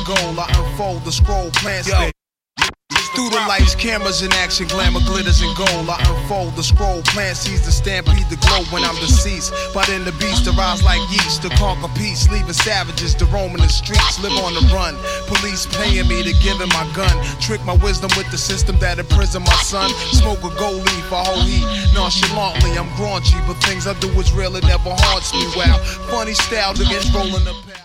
gold. I unfold the scroll, plant stick. Through the lights, cameras in action, glamour glitters in gold. I unfold the scroll, plant seeds to stampede the glow when I'm deceased. But in the beast, to rise like yeast, to conquer peace, leaving savages to roam in the streets, live on the run. Police paying me to give him my gun, trick my wisdom with the system that imprisoned my son. Smoke a gold leaf, a whole heat, nonchalantly, I'm graunchy, but things I do is real, it never haunts me. Wow, funny style against rolling the path.